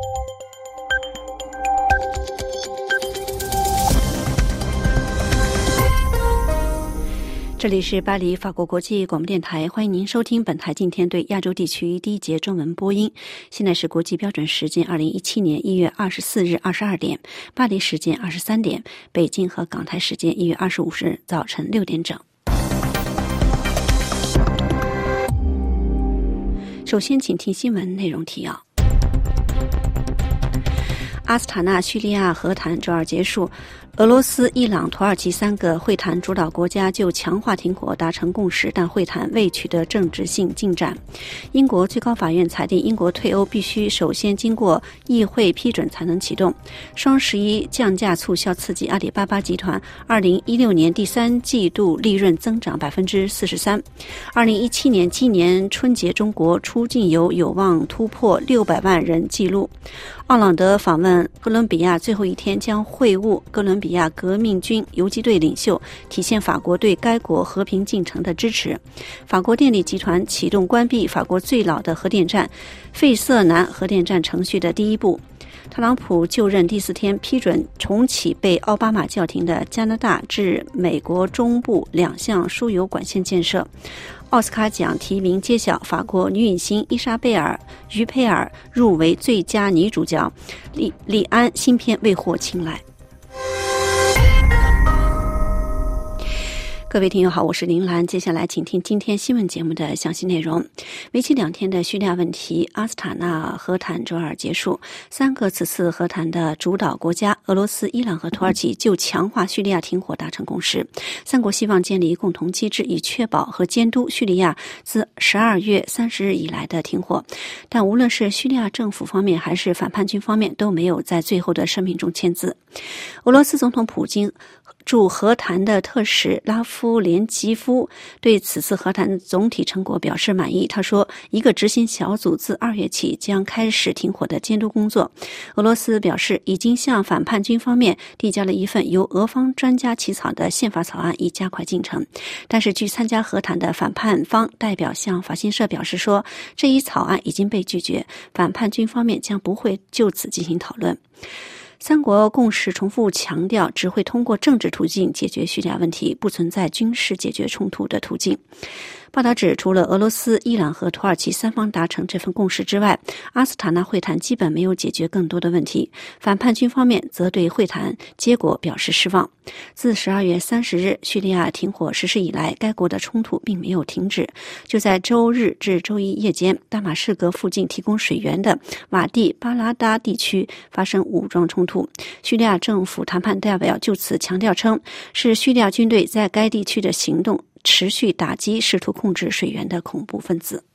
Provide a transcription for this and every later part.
这里是巴黎法国国际广播电台，欢迎您收听本台今天对亚洲地区第一节中文播音。现在是国际标准时间2017年1月24日22点，巴黎时间23点，北京和港台时间1月25日早晨6点整。首先请听新闻内容提要。阿斯塔纳叙利亚和谈周二结束，俄罗斯、伊朗、土耳其3个会谈主导国家就强化停火达成共识，但会谈未取得政治性进展。英国最高法院裁定，英国退欧必须首先经过议会批准才能启动。双11降价促销刺激阿里巴巴集团2016年第3季度利润增长 43%。2017年今年春节中国出境游有望突破600万人纪录。奥朗德访问哥伦比亚最后一天将会晤哥伦比亚革命军游击队领袖，体现法国对该国和平进程的支持。法国电力集团启动关闭法国最老的核电站费瑟南核电站程序的第一步。特朗普就任第4天批准重启被奥巴马叫停的加拿大至美国中部2项输油管线建设。奥斯卡奖提名揭晓，法国女影星伊莎贝尔·于佩尔入围最佳女主角，李安新片未获青睐。各位听友好，我是林兰，接下来请听今天新闻节目的详细内容。为期2天的叙利亚问题阿斯塔纳和谈周二结束，3个此次和谈的主导国家俄罗斯、伊朗和土耳其就强化叙利亚停火达成共识。3国希望建立共同机制，以确保和监督叙利亚自12月30日以来的停火。但无论是叙利亚政府方面还是反叛军方面都没有在最后的声明中签字。俄罗斯总统普京驻和谈的特使拉夫连吉夫对此次和谈总体成果表示满意。他说，一个执行小组自2月起将开始停火的监督工作。俄罗斯表示，已经向反叛军方面递交了一份由俄方专家起草的宪法草案，以加快进程。但是据参加和谈的反叛方代表向法新社表示说，这一草案已经被拒绝，反叛军方面将不会就此进行讨论。3国共识重复强调，只会通过政治途径解决叙利亚问题，不存在军事解决冲突的途径。报道指，除了俄罗斯、伊朗和土耳其3方达成这份共识之外，阿斯塔纳会谈基本没有解决更多的问题。反叛军方面则对会谈结果表示失望。自12月30日叙利亚停火实施以来，该国的冲突并没有停止。就在周日至周一夜间，大马士革附近提供水源的瓦蒂巴拉达地区发生武装冲突。叙利亚政府谈判代表就此强调称，是叙利亚军队在该地区的行动持续打击试图控制水源的恐怖分子。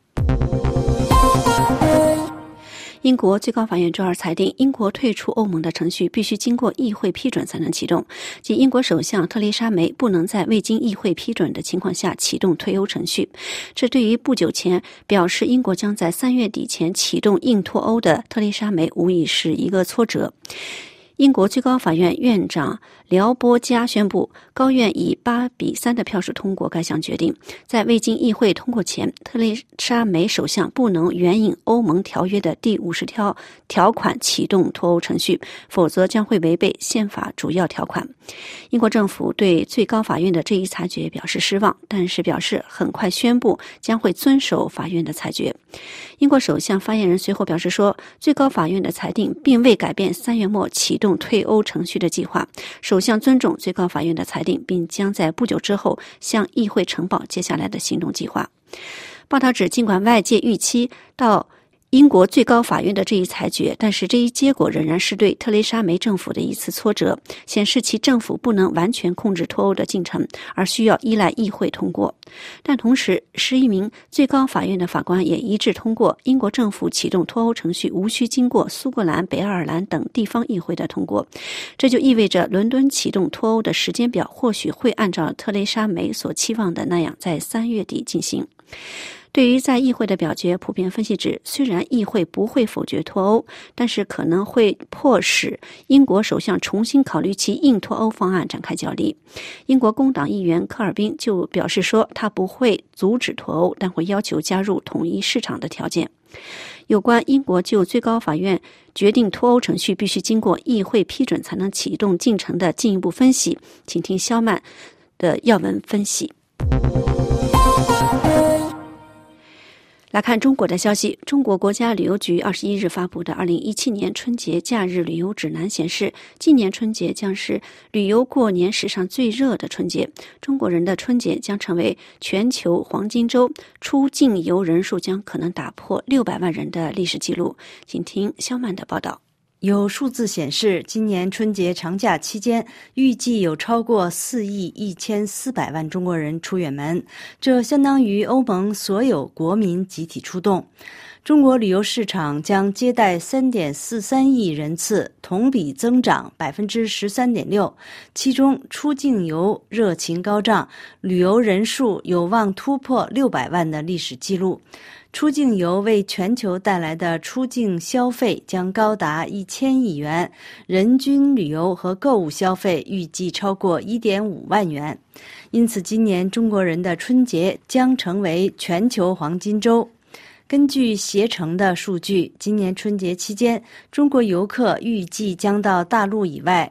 英国最高法院周二裁定，英国退出欧盟的程序必须经过议会批准才能启动，即英国首相特蕾莎梅不能在未经议会批准的情况下启动退欧程序。这对于不久前表示英国将在3月底前启动硬脱欧的特蕾莎梅无疑是一个挫折。英国最高法院院长辽波加宣布，高院以8-3的票数通过该项决定。在未经议会通过前，特蕾莎梅首相不能援引欧盟条约的第50条款启动脱欧程序，否则将会违背宪法主要条款。英国政府对最高法院的这一裁决表示失望，但是表示很快宣布将会遵守法院的裁决。英国首相发言人随后表示说，最高法院的裁定并未改变3月末启动退欧程序的计划。首相尊重最高法院的裁定，并将在不久之后向议会呈报接下来的行动计划。报道指，尽管外界预期到英国最高法院的这一裁决，但是这一结果仍然是对特蕾莎梅政府的一次挫折，显示其政府不能完全控制脱欧的进程，而需要依赖议会通过。但同时，11名最高法院的法官也一致通过，英国政府启动脱欧程序无需经过苏格兰、北爱尔兰等地方议会的通过。这就意味着伦敦启动脱欧的时间表或许会按照特蕾莎梅所期望的那样在3月底进行。对于在议会的表决，普遍分析指，虽然议会不会否决脱欧，但是可能会迫使英国首相重新考虑其硬脱欧方案展开角力。英国工党议员科尔宾就表示说，他不会阻止脱欧，但会要求加入统一市场的条件。 有关英国就最高法院决定脱欧程序必须经过议会批准才能启动进程的进一步分析，请听肖曼的要闻分析。来看中国的消息，中国国家旅游局21日发布的2017年春节假日旅游指南显示，今年春节将是旅游过年史上最热的春节。中国人的春节将成为全球黄金周，出境游人数将可能打破600万人的历史记录。请听肖曼的报道。 有数字显示，今年春节长假期间，预计有超过4亿1400万中国人出远门，这相当于欧盟所有国民集体出动。中国旅游市场将接待3.43亿人次，同比增长13.6%，其中出境游热情高涨，旅游人数有望突破600万的历史记录。出境游为全球带来的出境消费将高达1000亿元，人均旅游和购物消费预计超过1.5万元。因此，今年中国人的春节将成为全球黄金周。根据携程的数据，今年春节期间，中国游客预计将到大陆以外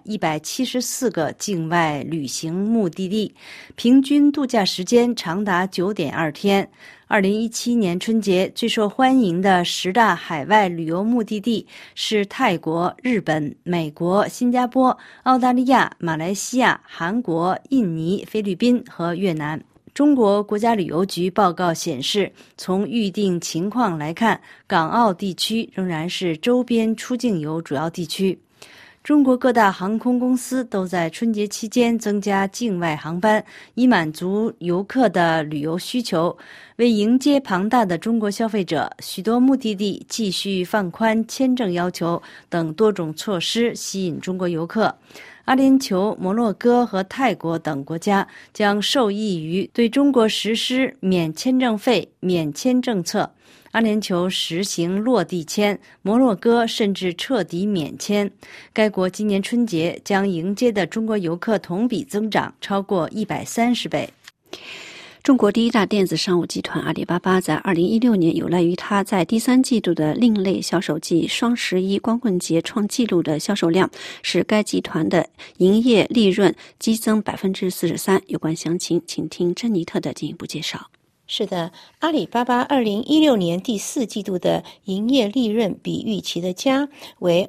174个境外旅行目的地，平均度假时间长达9.2天。2017年春节最受欢迎的10大海外旅游目的地是泰国、日本、美国、新加坡、澳大利亚、马来西亚、韩国、印尼、菲律宾和越南。中国国家旅游局报告显示，从预订情况来看，港澳地区仍然是周边出境游主要地区。中国各大航空公司都在春节期间增加境外航班，以满足游客的旅游需求。为迎接庞大的中国消费者，许多目的地继续放宽签证要求等多种措施，吸引中国游客。阿联酋、摩洛哥和泰国等国家将受益于对中国实施免签证费免签政策。阿联酋实行落地签，摩洛哥甚至彻底免签。该国今年春节将迎接的中国游客同比增长超过130倍。 中国第一大电子商务集团阿里巴巴在2016年有赖于它在第3季度的另类销售季双11光棍节创纪录的销售量，使该集团的营业利润激增43%。有关详情，请听珍妮特的进一步介绍。 是的，阿里巴巴2016年第4季度的营业利润比预期的佳，为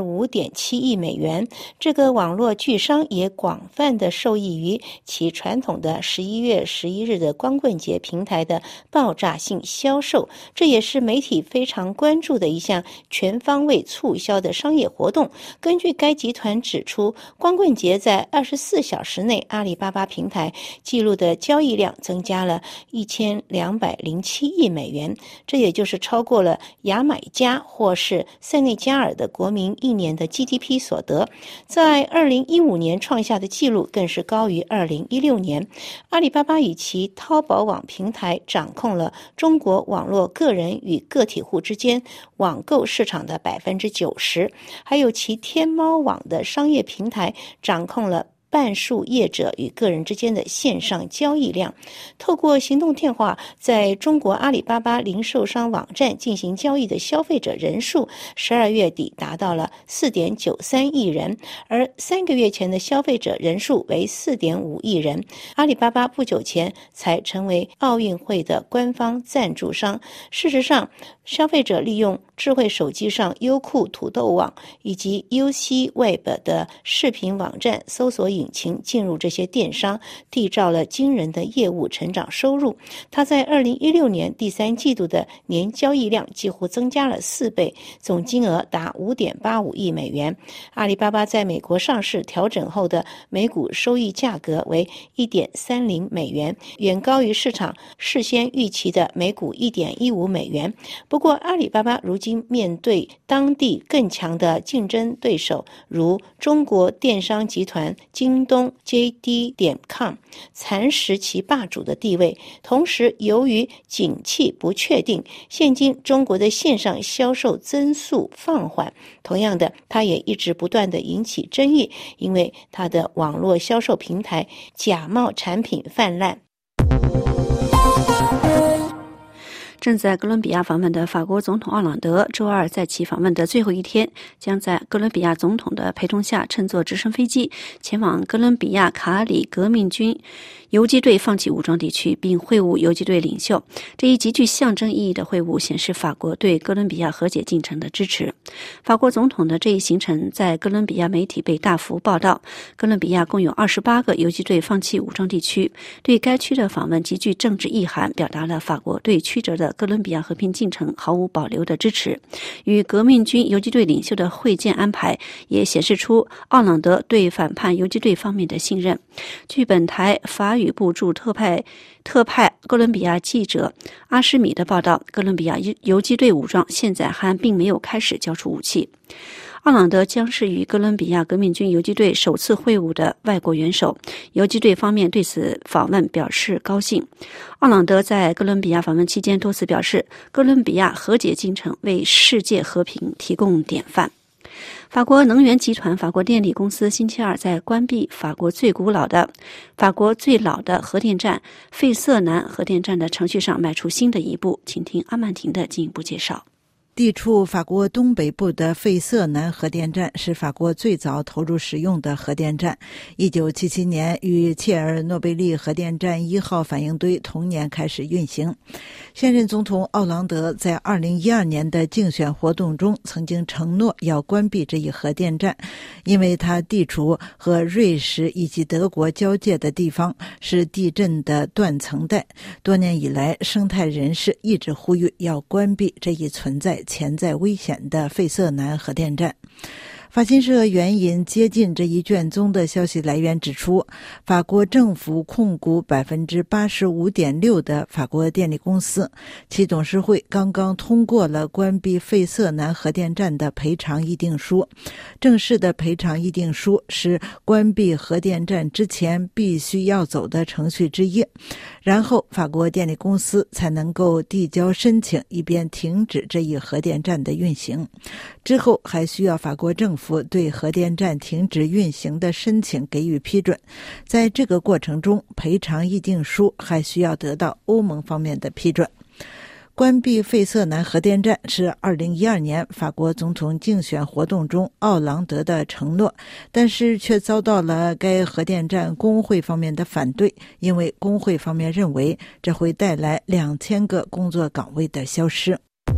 25.7亿美元。这个网络巨商也广泛的受益于其传统的11月11日的光棍节平台的爆炸性销售，这也是媒体非常关注的一项全方位促销的商业活动。根据该集团指出，光棍节在24小时内，阿里巴巴平台记录的交易量增加了1207亿美元，这也就是超过了牙买加或是塞内加尔的国民一年的 GDP 所得，在2015年创下的纪录更是高于2016年。阿里巴巴以其淘宝网平台掌控了中国网络个人与个体户之间网购市场的 90%， 还有其天猫网的商业平台掌控了半数业者与个人之间的线上交易量。透过行动电话在中国阿里巴巴零售商网站进行交易的消费者人数12月底达到了 4.93 亿人，而3个月前的消费者人数为 4.5 亿人。阿里巴巴不久前才成为奥运会的官方赞助商。事实上，消费者利用智慧手机上优酷土豆网以及 UC Web 的视频网站搜索引擎进入这些电商，缔造了惊人的业务成长收入。它在2016年第3季度的年交易量几乎增加了4倍，总金额达 5.85 亿美元。阿里巴巴在美国上市调整后的每股收益价格为 1.30 美元，远高于市场事先预期的每股 1.15 美元。不过阿里巴巴如今面对当地更强的竞争对手，如中国电商集团京东 JD.com 蚕食其霸主的地位。同时，由于景气不确定，现今中国的线上销售增速放缓。同样的，它也一直不断的引起争议，因为它的网络销售平台假冒产品泛滥。 正在哥伦比亚访问的法国总统奥朗德周二在其访问的最后一天，将在哥伦比亚总统的陪同下乘坐直升飞机前往哥伦比亚卡里革命军游击队放弃武装地区，并会晤游击队领袖。这一极具象征意义的会晤显示法国对哥伦比亚和解进程的支持。法国总统的这一行程在哥伦比亚媒体被大幅报道。哥伦比亚共有28个游击队放弃武装地区，对该区的访问极具政治意涵，表达了法国对曲折的哥伦比亚和平进程毫无保留的支持。与革命军游击队领袖的会见安排也显示出奥朗德对反叛游击队方面的信任。据本台法语部驻特派哥伦比亚记者阿什米的报道，哥伦比亚游击队武装现在还并没有开始交出武器。奥朗德将是与哥伦比亚革命军游击队首次会晤的外国元首，游击队方面对此访问表示高兴。奥朗德在哥伦比亚访问期间多次表示，哥伦比亚和解进程为世界和平提供典范。法国能源集团法国电力公司星期二在关闭法国最老的核电站费瑟南核电站的程序上迈出新的一步。请听阿曼婷的进一步介绍。 地处法国东北部的费瑟南核电站是法国最早投入使用的核电站。1977年与切尔诺贝利核电站1号反应堆同年开始运行。现任总统奥朗德在2012年的竞选活动中曾经承诺要关闭这一核电站，因为它地处和瑞士以及德国交界的地方，是地震的断层带。多年以来，生态人士一直呼吁要关闭这一存在潜在危险的费瑟南核电站。法新社援引接近这一卷宗的消息来源指出，法国政府控股 85.6% 的法国电力公司，其董事会刚刚通过了关闭费瑟南核电站的赔偿议定书。正式的赔偿议定书是关闭核电站之前必须要走的程序之一，然后法国电力公司才能够递交申请，以便停止这一核电站的运行。之后还需要法国政府对核电站停止运行的申请给予批准。在这个过程中，赔偿议定书还需要得到欧盟方面的批准。关闭费瑟南核电站是2012年法国总统竞选活动中奥朗德的承诺，但是却遭到了该核电站工会方面的反对，因为工会方面认为这会带来2000个工作岗位的消失。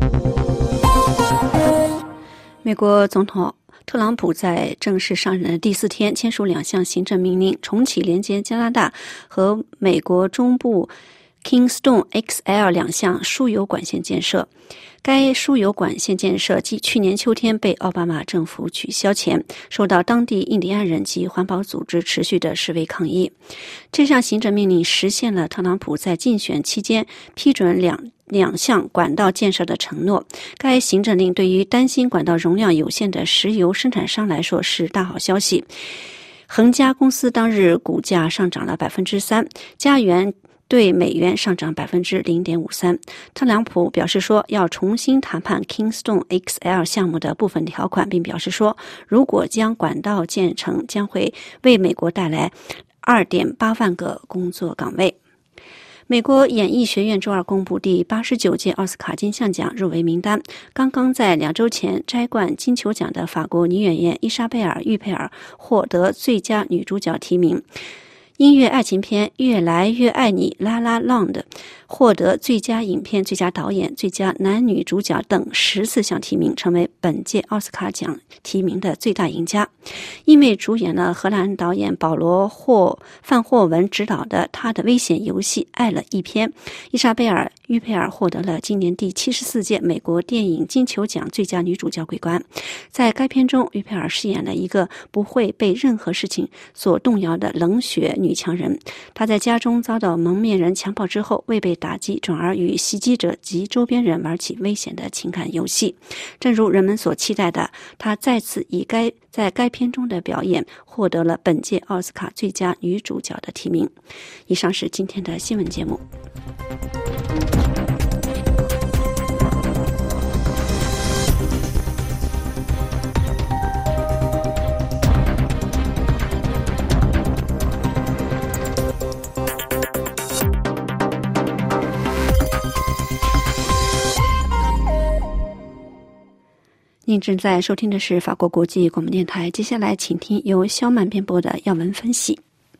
美国总统特朗普在正式上任的第4天签署2项行政命令，重启连接加拿大和美国中部 Keystone XL 2项输油管线建设。该输油管线建设继去年秋天被奥巴马政府取消前，受到当地印第安人及环保组织持续的示威抗议。这项行政命令实现了特朗普在竞选期间批准两项管道建设的承诺。该行政令对于担心管道容量有限的石油生产商来说是大好消息。恒嘉公司当日股价上涨了 3%， 加元对美元上涨 0.53%。 特朗普表示说要重新谈判 Keystone XL 项目的部分条款，并表示说如果将管道建成，将会为美国带来 2.8万个工作岗位。美国演艺学院周二公布第89届奥斯卡金像奖入围名单。刚刚在2周前摘冠金球奖的法国女演员伊莎贝尔·玉佩尔获得最佳女主角提名。音乐爱情片《越来越爱你》La La Land获得最佳影片、最佳导演、最佳男女主角等14项提名，成为本届奥斯卡奖提名的最大赢家。因为主演了荷兰导演保罗·范霍文执导的《他的危险游戏：爱了一篇》，伊莎贝尔·玉佩尔获得了今年第74届美国电影金球奖最佳女主角桂冠。在该片中，玉佩尔饰演了一个不会被任何事情所动摇的冷血女强人。她在家中遭到蒙面人强暴之后，未被打击，转而与袭击者及周边人玩起危险的情感游戏。正如人们所期待的，她再次在该片中的表演获得了本届奥斯卡最佳女主角的提名。以上是今天的新闻节目。 您正在收听的是法国国际广播电台，接下来请听由肖曼编播的要闻分析。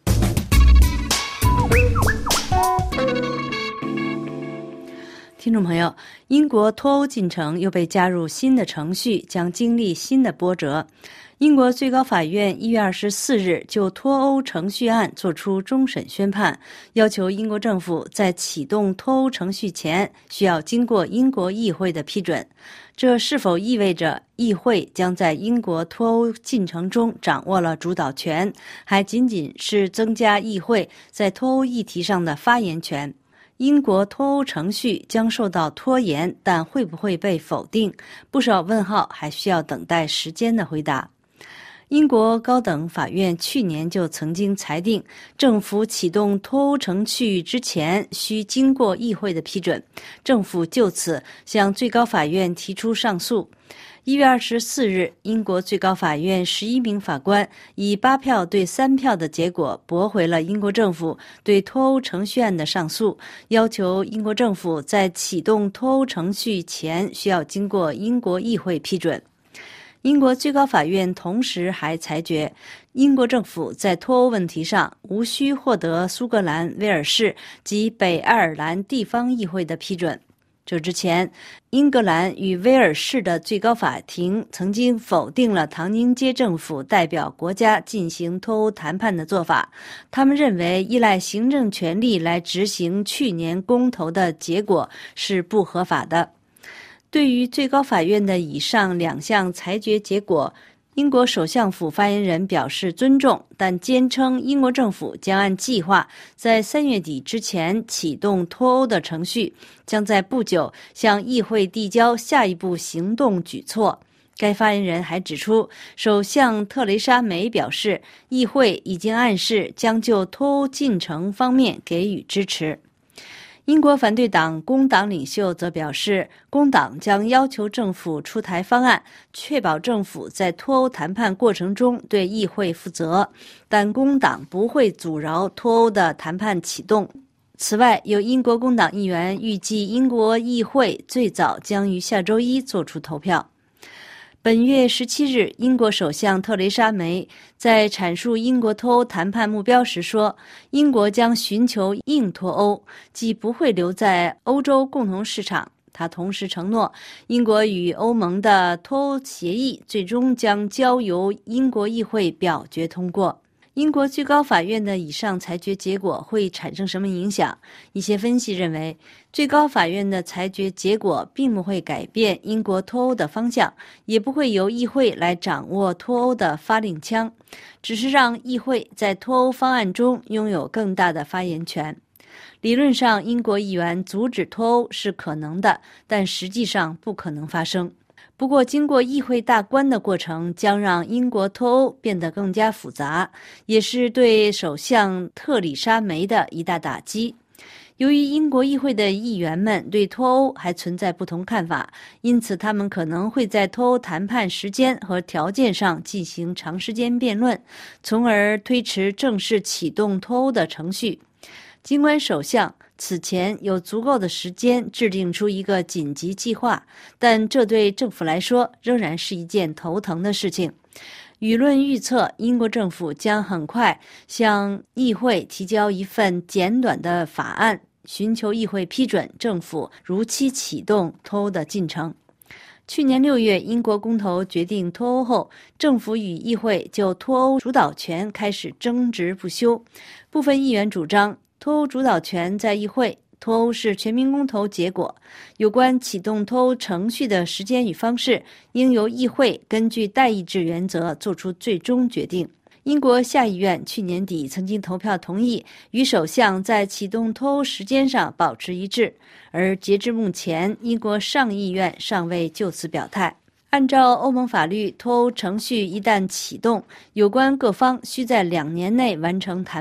听众朋友，英国脱欧进程又被加入新的程序，将经历新的波折。英国最高法院1月24日就脱欧程序案作出终审宣判，要求英国政府在启动脱欧程序前需要经过英国议会的批准。这是否意味着议会将在英国脱欧进程中掌握了主导权，还仅仅是增加议会在脱欧议题上的发言权？英国脱欧程序将受到拖延，但会不会被否定？不少问号还需要等待时间的回答。英国高等法院去年就曾经裁定，政府启动脱欧程序之前需经过议会的批准。政府就此向最高法院提出上诉。1月24日，英国最高法院11名法官以8票对3票的结果驳回了英国政府对脱欧程序案的上诉，要求英国政府在启动脱欧程序前需要经过英国议会批准。英国最高法院同时还裁决，英国政府在脱欧问题上无需获得苏格兰、威尔士及北爱尔兰地方议会的批准。这之前，英格兰与威尔士的最高法庭曾经否定了唐宁街政府代表国家进行脱欧谈判的做法，他们认为依赖行政权力来执行去年公投的结果是不合法的。对于最高法院的以上2项裁决结果，英国首相府发言人表示尊重，但坚称英国政府将按计划在3月底之前启动脱欧的程序，将在不久向议会递交下一步行动举措。该发言人还指出，首相特蕾莎梅表示，议会已经暗示将就脱欧进程方面给予支持。英国反对党工党领袖则表示，工党将要求政府出台方案，确保政府在脱欧谈判过程中对议会负责，但工党不会阻挠脱欧的谈判启动。此外，有英国工党议员预计英国议会最早将于下周一做出投票。本月17日，英国首相特蕾莎梅在阐述英国脱欧谈判目标时说，英国将寻求硬脱欧，即不会留在欧洲共同市场。他同时承诺，英国与欧盟的脱欧协议最终将交由英国议会表决通过。英国最高法院的以上裁决结果会产生什么影响？一些分析认为，最高法院的裁决结果并不会改变英国脱欧的方向，也不会由议会来掌握脱欧的发令枪，只是让议会在脱欧方案中拥有更大的发言权。理论上，英国议员阻止脱欧是可能的，但实际上不可能发生。不过，经过议会大关的过程将让英国脱欧变得更加复杂，也是对首相特蕾莎梅的一大打击。由于英国议会的议员们对脱欧还存在不同看法，因此他们可能会在脱欧谈判时间和条件上进行长时间辩论，从而推迟正式启动脱欧的程序。尽管首相此前有足够的时间制定出一个紧急计划，但这对政府来说仍然是一件头疼的事情。舆论预测，英国政府将很快向议会提交一份简短的法案，寻求议会批准政府如期启动脱欧的进程。去年6月，英国公投决定脱欧后，政府与议会就脱欧主导权开始争执不休。部分议员主张，脱欧主导权在议会，脱欧是全民公投结果，有关启动脱欧程序的时间与方式，应由议会根据代议制原则作出最终决定。英国下议院去年底曾经投票同意与首相在启动脱欧时间上保持一致，而截至目前，英国上议院尚未就此表态。按照欧盟法律，脱欧程序一旦启动，有关各方需在2年内完成谈判。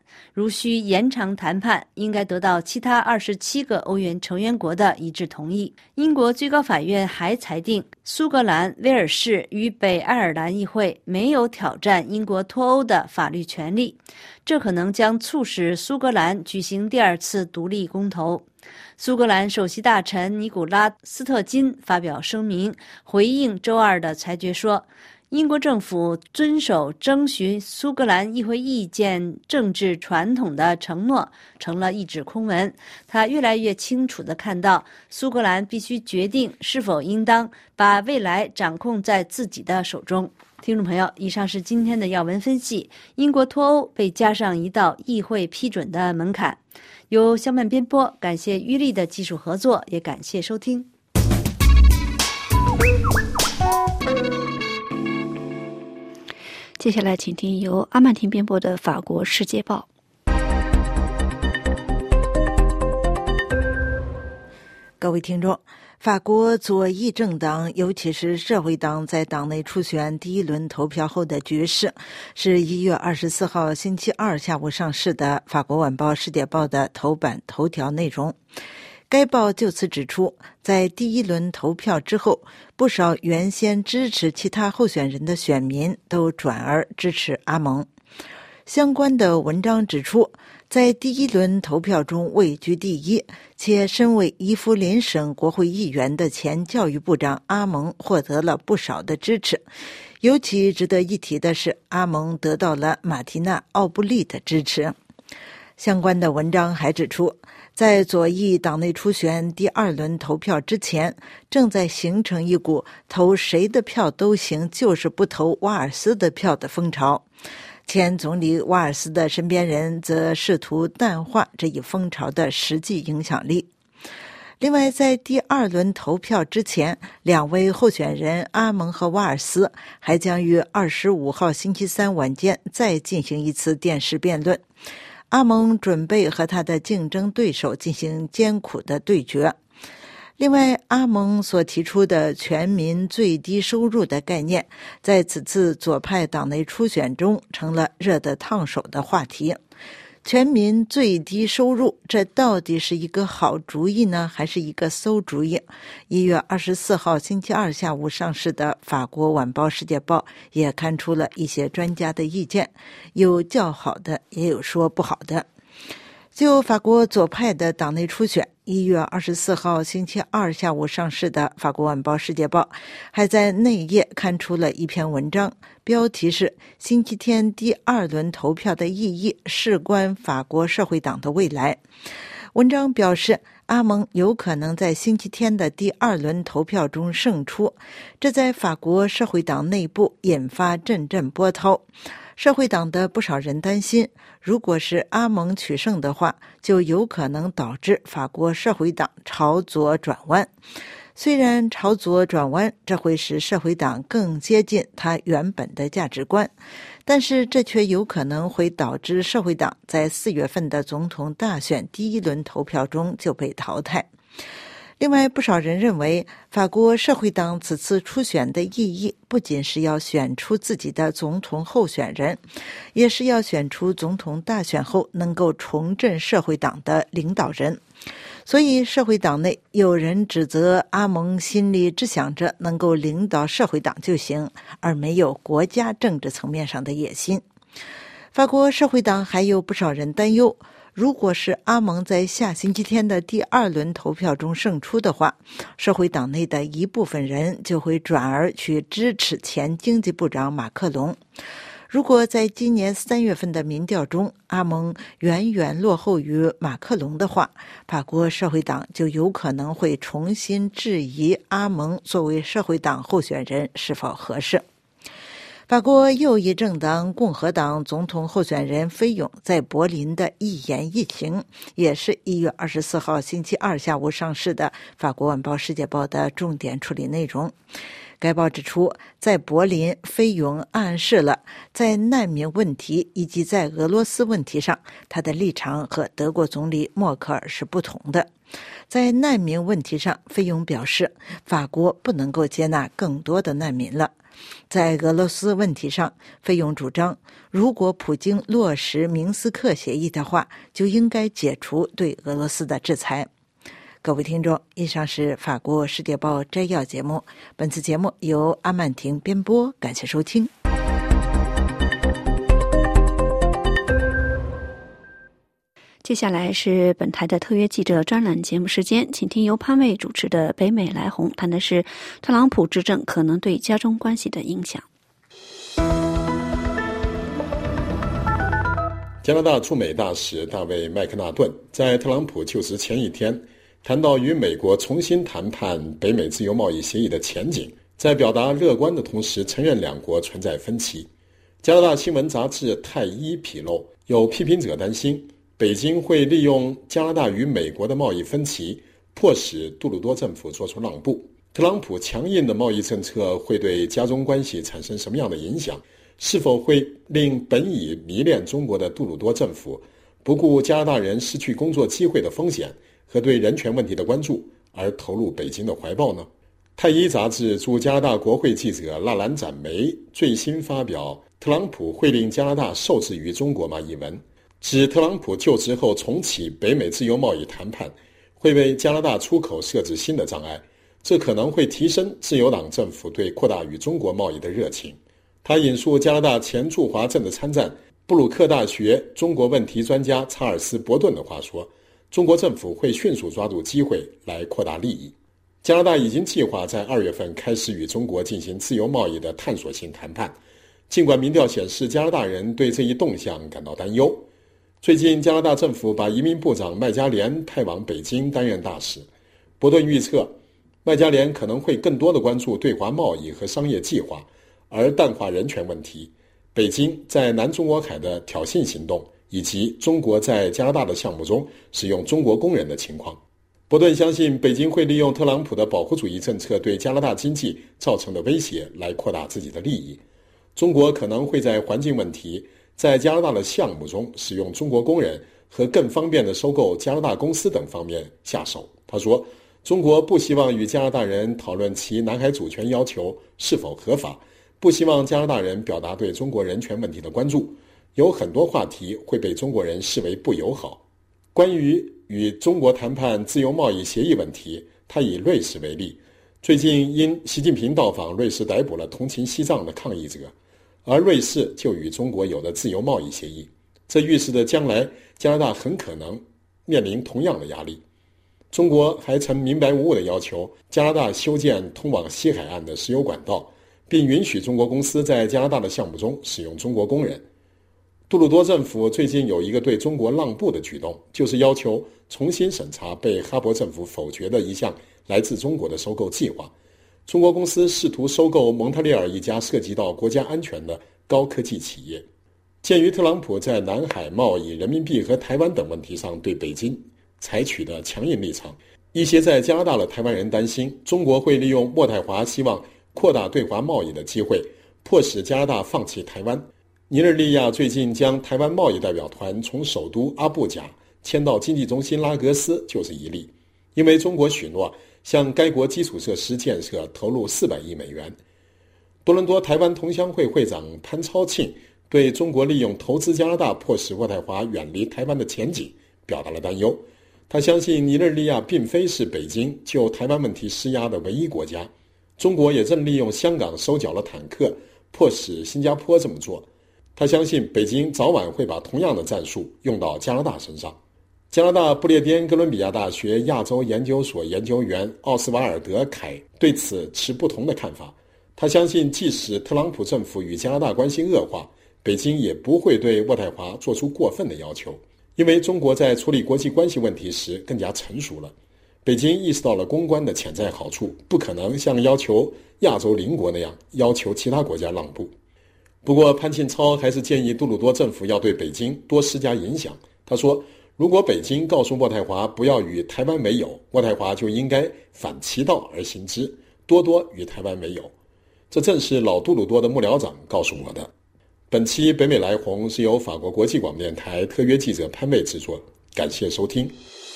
如需延长谈判，应该得到其他27个欧元成员国的一致同意。英国最高法院还裁定，苏格兰、威尔士与北爱尔兰议会没有挑战英国脱欧的法律权利，这可能将促使苏格兰举行第2次独立公投。苏格兰首席大臣尼古拉斯特金发表声明，回应周二的裁决说，英国政府遵守征询苏格兰议会意见政治传统的承诺成了一纸空文。他越来越清楚地看到，苏格兰必须决定是否应当把未来掌控在自己的手中。听众朋友，以上是今天的要闻分析。英国脱欧被加上一道议会批准的门槛。由肖曼编播，感谢于丽的技术合作，也感谢收听。 接下来请听由阿曼婷编播的法国世界报。 各位听众，法国左翼政党，尤其是社会党在党内初选第1轮投票后的局势，是1月24号星期二下午上市的法国晚报《世界报》的头版头条内容。该报就此指出，在第1轮投票之后，不少原先支持其他候选人的选民都转而支持阿蒙。相关的文章指出，在第1轮投票中位居第1，且身为伊夫林省国会议员的前教育部长阿蒙获得了不少的支持。尤其值得一提的是，阿蒙得到了马提娜·奥布利的支持。相关的文章还指出，在左翼党内初选第2轮投票之前，正在形成一股投谁的票都行，就是不投瓦尔斯的票的风潮。前总理瓦尔斯的身边人则试图淡化这一风潮的实际影响力。另外，在第2轮投票之前，2位候选人阿蒙和瓦尔斯还将于25号星期三晚间再进行一次电视辩论。阿蒙准备和他的竞争对手进行艰苦的对决。另外，阿蒙所提出的全民最低收入的概念，在此次左派党内初选中成了热得烫手的话题。全民最低收入，这到底是一个好主意呢，还是一个馊主意？1月24号星期二下午上市的法国晚报《世界报》也刊出了一些专家的意见，有较好的，也有说不好的。就法国左派的党内初选，1月24号星期二下午上市的法国晚报《世界报》还在内页刊出了一篇文章，标题是星期天第2轮投票的意义，事关法国社会党的未来。文章表示，阿蒙有可能在星期天的第2轮投票中胜出，这在法国社会党内部引发阵阵波涛。社会党的不少人担心，如果是阿蒙取胜的话，就有可能导致法国社会党朝左转弯。虽然朝左转弯，这会使社会党更接近他原本的价值观，但是这却有可能会导致社会党在4月份的总统大选第1轮投票中就被淘汰。另外，不少人认为，法国社会党此次初选的意义不仅是要选出自己的总统候选人，也是要选出总统大选后能够重振社会党的领导人。所以，社会党内有人指责阿蒙心里只想着能够领导社会党就行，而没有国家政治层面上的野心。法国社会党还有不少人担忧，如果是阿蒙在下星期天的第2轮投票中胜出的话，社会党内的一部分人就会转而去支持前经济部长马克龙。如果在今年3月份的民调中，阿蒙远远落后于马克龙的话，法国社会党就有可能会重新质疑阿蒙作为社会党候选人是否合适。法国右翼政党共和党总统候选人菲永在柏林的一言一行，也是1月24号星期二下午上市的法国晚报《世界报》的重点处理内容。 该报指出，在柏林，菲佣暗示了在难民问题以及在俄罗斯问题上，他的立场和德国总理默克尔是不同的。在难民问题上，菲佣表示，法国不能够接纳更多的难民了。在俄罗斯问题上，菲佣主张，如果普京落实明斯克协议的话，就应该解除对俄罗斯的制裁。各位听众，以上是法国世界报摘要节目，本次节目由阿曼婷编播，感谢收听。 接下来是本台的特约记者专栏节目时间，请听由潘卫主持的北美来红，谈的是特朗普执政可能对加中关系的影响。 加拿大驻美大使大卫·麦克纳顿在特朗普就职前一天谈到与美国重新谈判北美自由贸易协议的前景，在表达乐观的同时承认两国存在分歧。加拿大新闻杂志《泰伊》披露，有批评者担心北京会利用加拿大与美国的贸易分歧，迫使杜鲁多政府做出让步。特朗普强硬的贸易政策会对加中关系产生什么样的影响？是否会令本已迷恋中国的杜鲁多政府不顾加拿大人失去工作机会的风险和对人权问题的关注，而投入北京的怀抱呢？泰伊杂志驻加拿大国会记者纳兰展梅最新发表特朗普会令加拿大受制于中国吗一文，指特朗普就职后重启北美自由贸易谈判会为加拿大出口设置新的障碍，这可能会提升自由党政府对扩大与中国贸易的热情。他引述加拿大前驻华政治参赞布鲁克大学中国问题专家查尔斯·伯顿的话说，中国政府会迅速抓住机会来扩大利益。加拿大已经计划在2月份开始与中国进行自由贸易的探索性谈判，尽管民调显示加拿大人对这一动向感到担忧。最近加拿大政府把移民部长麦加连派往北京担任大使，伯顿预测麦加连可能会更多地关注对华贸易和商业计划，而淡化人权问题，北京在南中国海的挑衅行动，以及中国在加拿大的项目中使用中国工人的情况。伯顿相信北京会利用特朗普的保护主义政策对加拿大经济造成的威胁来扩大自己的利益。中国可能会在环境问题、在加拿大的项目中使用中国工人和更方便的收购加拿大公司等方面下手。他说，中国不希望与加拿大人讨论其南海主权要求是否合法，不希望加拿大人表达对中国人权问题的关注，有很多话题会被中国人视为不友好。关于与中国谈判自由贸易协议问题，他以瑞士为例，最近因习近平到访，瑞士逮捕了同情西藏的抗议者，而瑞士就与中国有了自由贸易协议，这预示着将来加拿大很可能面临同样的压力。中国还曾明白无误地要求加拿大修建通往西海岸的石油管道，并允许中国公司在加拿大的项目中使用中国工人。杜鲁多政府最近有一个对中国让步的举动，就是要求重新审查被哈珀政府否决的一项来自中国的收购计划。中国公司试图收购蒙特利尔一家涉及到国家安全的高科技企业。鉴于特朗普在南海贸易、人民币和台湾等问题上对北京采取的强硬立场，一些在加拿大的台湾人担心中国会利用渥太华希望扩大对华贸易的机会，迫使加拿大放弃台湾。尼日利亚最近将台湾贸易代表团从首都阿布贾迁到经济中心拉各斯就是一例，因为中国许诺向该国基础设施建设投入400亿美元。多伦多台湾同乡会会长潘超庆对中国利用投资加拿大迫使渥太华远离台湾的前景表达了担忧。他相信尼日利亚并非是北京就台湾问题施压的唯一国家，中国也正利用香港收缴了坦克迫使新加坡这么做。他相信北京早晚会把同样的战术用到加拿大身上。加拿大不列颠哥伦比亚大学亚洲研究所研究员奥斯瓦尔德·凯对此持不同的看法。他相信即使特朗普政府与加拿大关系恶化，北京也不会对渥太华做出过分的要求，因为中国在处理国际关系问题时更加成熟了。北京意识到了公关的潜在好处，不可能像要求亚洲邻国那样要求其他国家让步。不过潘庆超还是建议杜鲁多政府要对北京多施加影响。他说，如果北京告诉渥太华不要与台湾为友，渥太华就应该反其道而行之，多多与台湾为友。 这正是老杜鲁多的幕僚长告诉我的。本期北美来鸿是由法国国际广播电台特约记者潘卫制作，感谢收听。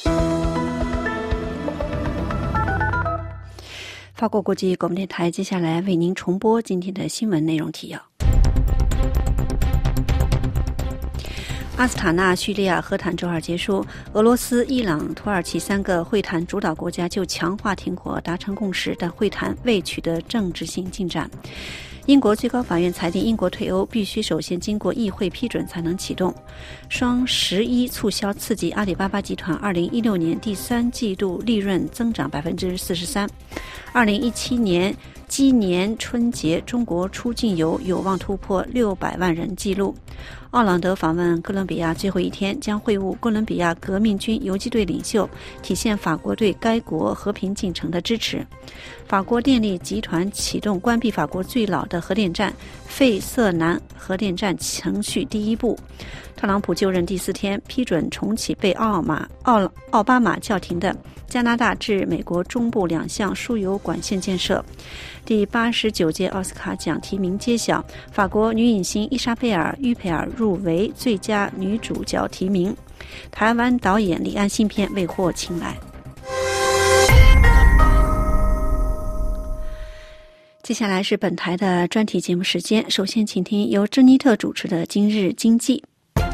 法国国际广播电台接下来为您重播今天的新闻内容提要。阿斯塔纳叙利亚和谈周二结束，俄罗斯、伊朗、土耳其3个会谈主导国家就强化停火达成共识，但会谈未取得政治性进展。英国最高法院裁定，英国退欧必须首先经过议会批准才能启动。双11促销刺激阿里巴巴集团2016年第3季度利润增长43%。2017年鸡年春节，中国出境游有望突破600万人纪录。奥朗德访问哥伦比亚最后一天，将会晤哥伦比亚革命军游击队领袖，体现法国对该国和平进程的支持。法国电力集团启动关闭法国最老的核电站费瑟南核电站程序第一步。特朗普就任第4天，批准重启被奥巴马叫停的加拿大至美国中部2项输油管线建设。第89届奥斯卡奖提名揭晓，法国女影星伊莎贝尔·于佩尔入围最佳女主角提名。台湾导演李安新片未获青睐。接下来是本台的专题节目时间，首先请听由珍妮特主持的今日经济。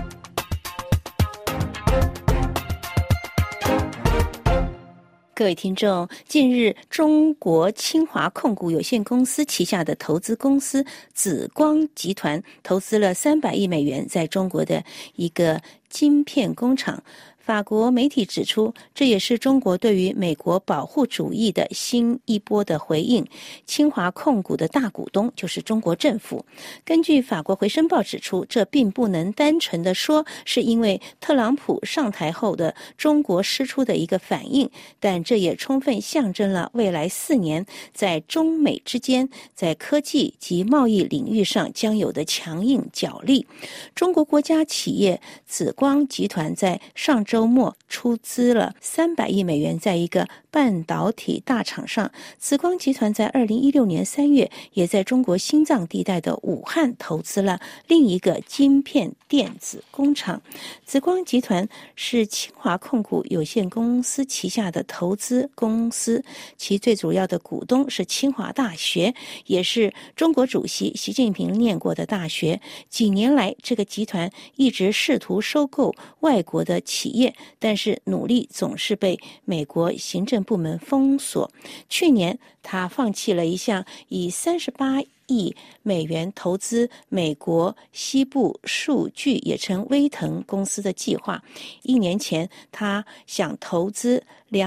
各位听众，近日中国清华控股有限公司旗下的投资公司紫光集团投资了300亿美元在中国的一个晶片工厂。法国媒体指出，这也是中国对于美国保护主义的新一波的回应。清华控股的大股东就是中国政府。根据法国回声报指出，这并不能单纯的说是因为特朗普上台后的中国释出的一个反应，但这也充分象征了未来4年在中美之间在科技及贸易领域上将有的强硬角力。中国国家企业紫光集团在上周末出资了300亿美元在一个半导体大厂上。紫光集团在2016年3月也在中国心脏地带的武汉投资了另一个晶片电子工厂。紫光集团是清华控股有限公司旗下的投资公司，其最主要的股东是清华大学，也是中国主席习近平念过的大学。几年来，这个集团一直试图收购外国的企业，但是努力总是被美国行政部门封锁。去年，他放弃了一项以38亿美元投资美国西部数据也称威腾公司的计划。1年前，他想投资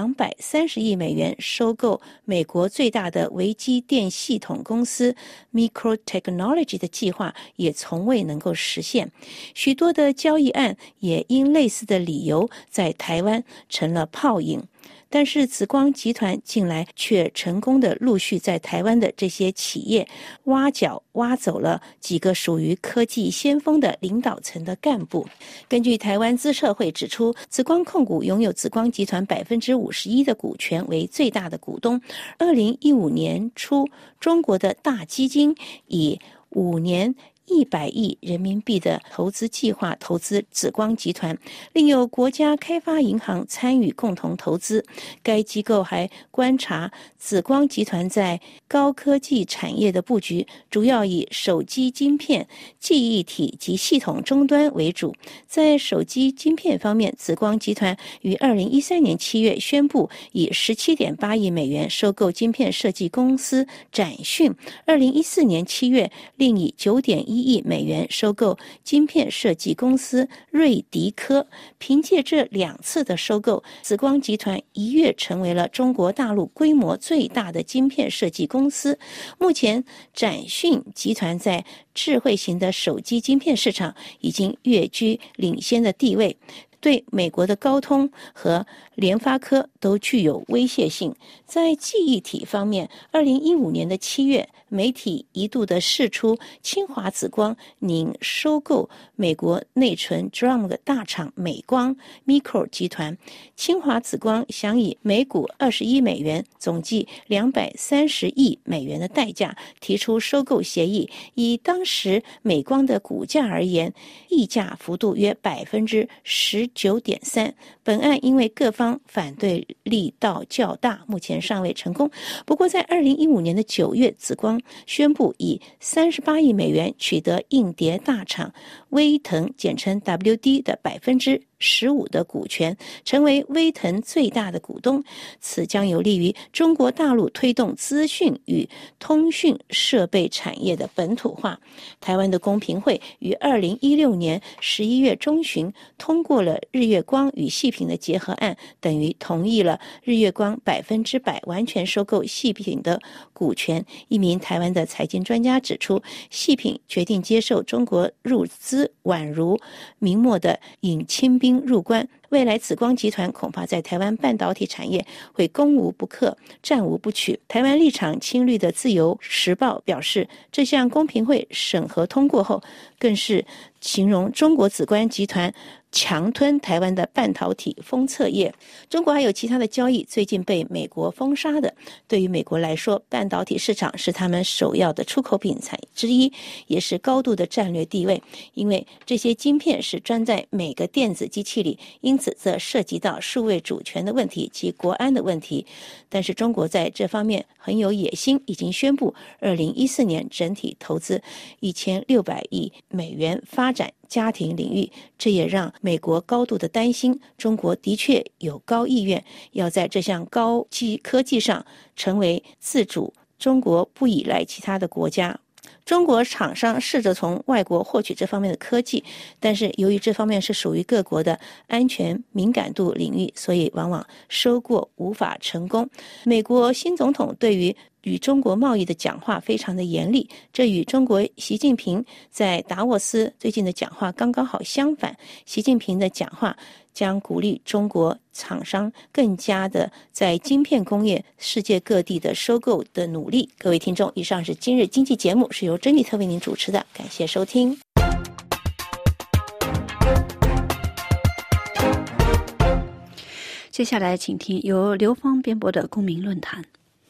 230亿美元收购美国最大的微机电系统公司 Microtechnology 的计划也从未能够实现。许多的交易案也因类似的理由在台湾成了泡影。但是紫光集团近来却成功的陆续在台湾的这些企业挖角挖走了几个属于科技先锋的领导层的干部。根据台湾资策会指出，紫光控股拥有紫光集团51%的股权，为最大的股东。2015年初，中国的大基金以5年100亿人民币的投资计划投资紫光集团，另有国家开发银行参与共同投资。该机构还观察紫光集团在高科技产业的布局，主要以手机晶片、记忆体及系统终端为主。在手机晶片方面，紫光集团于2013年7月宣布以17.8亿美元收购晶片设计公司展讯，2014年7月另以9.1亿美元收购晶片设计公司瑞迪科。凭借这2次的收购，紫光集团一跃成为了中国大陆规模最大的晶片设计公司。目前展讯集团在智慧型的手机晶片市场已经跃居领先的地位。 对美国的高通和联发科都具有威胁性。在记忆体方面，2015年的7月，媒体一度的释出清华紫光拟收购美国内存 DRAM 的大厂美光 Micro 集团。清华紫光想以每股21美元，总计230亿美元的代价提出收购协议。以当时美光的股价而言，溢价幅度约19.3%。本案因为各方反对力道较大，目前尚未成功。不过在2015年的9月，紫光宣布以38亿美元取得硬碟大厂威腾简称 WD 的15%的股权，成为威腾最大的股东。此将有利于中国大陆推动资讯与通讯设备产业的本土化。台湾的公平会于2016年11月中旬通过了日月光与细品的结合案，等于同意了日月光100%完全收购细品的股权。一名台湾的财经专家指出，细品决定接受中国入资，宛如明末的引清兵入关。未来紫光集团恐怕在台湾半导体产业会攻无不克，战无不取。台湾立场亲绿的自由时报表示，这项公平会审核通过后，更是形容中国紫光集团强吞台湾的半导体封测业。中国还有其他的交易最近被美国封杀的，对于美国来说，半导体市场是他们首要的出口品产之一，也是高度的战略地位，因为这些晶片是装在每个电子机器里，因此则涉及到数位主权的问题及国安的问题。但是中国在这方面很有野心，已经宣布2014年整体投资1600亿美元发展家庭领域，这也让美国高度的担心，中国的确有高意愿要在这项高科技上成为自主，中国不依赖其他的国家。中国厂商试着从外国获取这方面的科技，但是由于这方面是属于各国的安全敏感度领域，所以往往收购无法成功。美国新总统对于与中国贸易的讲话非常的严厉，这与中国习近平在达沃斯最近的讲话刚刚好相反。习近平的讲话将鼓励中国厂商更加的在晶片工业世界各地的收购的努力。各位听众，以上是今日经济节目，是由珍妮特为您主持的，感谢收听。 接下来请听由刘芳编播的公民论坛。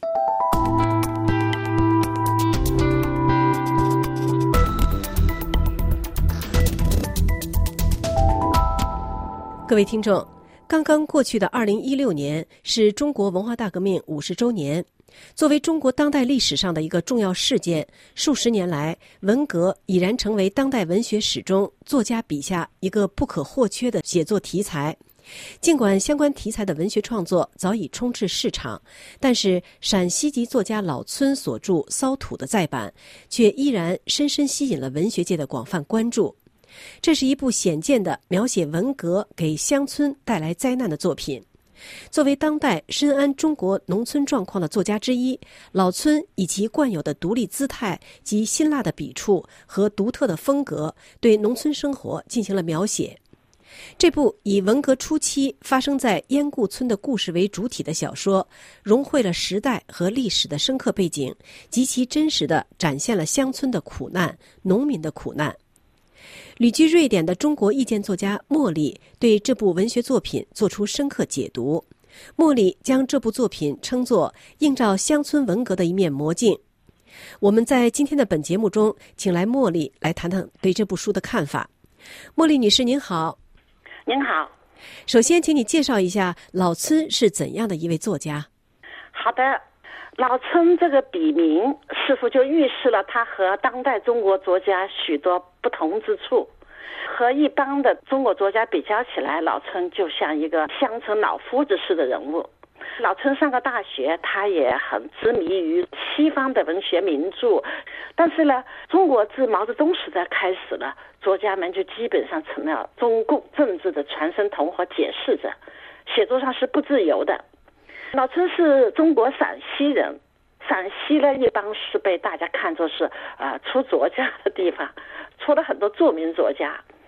各位听众，刚刚过去的2016年是中国文化大革命50周年。作为中国当代历史上的一个重要事件，数十年来，文革已然成为当代文学史中作家笔下一个不可或缺的写作题材。尽管相关题材的文学创作早已充斥市场，但是陕西籍作家老村所著《骚土》的再版，却依然深深吸引了文学界的广泛关注。这是一部显见的描写文革给乡村带来灾难的作品。作为当代深谙中国农村状况的作家之一，老村以其惯有的独立姿态及辛辣的笔触和独特的风格，对农村生活进行了描写。这部以文革初期发生在烟固村的故事为主体的小说，融汇了时代和历史的深刻背景，极其真实地展现了乡村的苦难、农民的苦难。旅居瑞典的中国意见作家莫里对这部文学作品做出深刻解读。莫里将这部作品称作映照乡村文革的一面魔镜。我们在今天的本节目中，请来莫里来谈谈对这部书的看法。莫里女士您好。 您好。 首先请你介绍一下老村是怎样的一位作家。 好的，老村这个笔名似乎就预示了他和当代中国作家许多不同之处。和一般的中国作家比较起来，老村就像一个乡村老夫子式的人物。老村上个大学，他也很痴迷于西方的文学名著，但是呢，中国自毛泽东时代开始了，作家们就基本上成了中共政治的传声筒和解释者，写作上是不自由的。老村是中国陕西人，陕西呢一般是被大家看作是出作家的地方，出了很多著名作家。